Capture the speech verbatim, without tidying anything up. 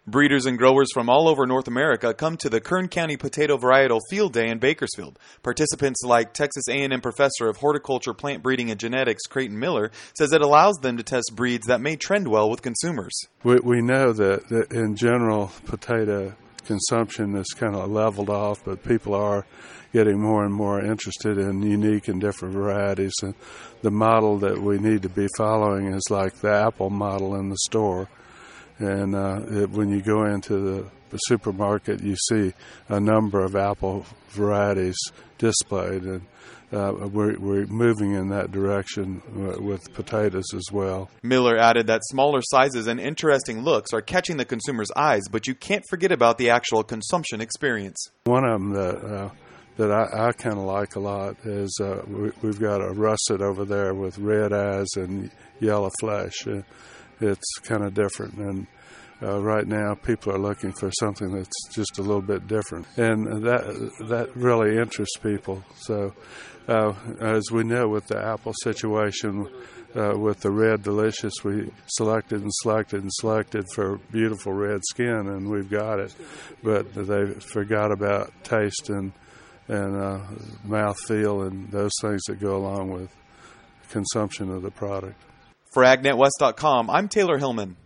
Breeders and growers from all over North America come to the Kern County Potato Varietal Field Day in Bakersfield. Participants like Texas A and M Professor of Horticulture, Plant Breeding, and Genetics Creighton Miller says it allows them to test breeds that may trend well with consumers. We, we know that, that in general potato consumption has kind of leveled off, but people are getting more and more interested in unique and different varieties. And the model that we need to be following is like the apple model in the store. And uh, it, when you go into the, the supermarket, you see a number of apple varieties displayed, and uh, we're, we're moving in that direction with potatoes as well. Miller added that smaller sizes and interesting looks are catching the consumer's eyes, but you can't forget about the actual consumption experience. One of them that uh, that I, I kind of like a lot is uh, we, we've got a russet over there with red eyes and yellow flesh. Uh, It's kind of different, and uh, right now people are looking for something that's just a little bit different, and that that really interests people. So, uh, as we know with the apple situation, uh, with the Red Delicious, we selected and selected and selected for beautiful red skin, and we've got it, but they forgot about taste and and uh, mouthfeel and those things that go along with consumption of the product. For Ag Net West dot com, I'm Taylor Hillman.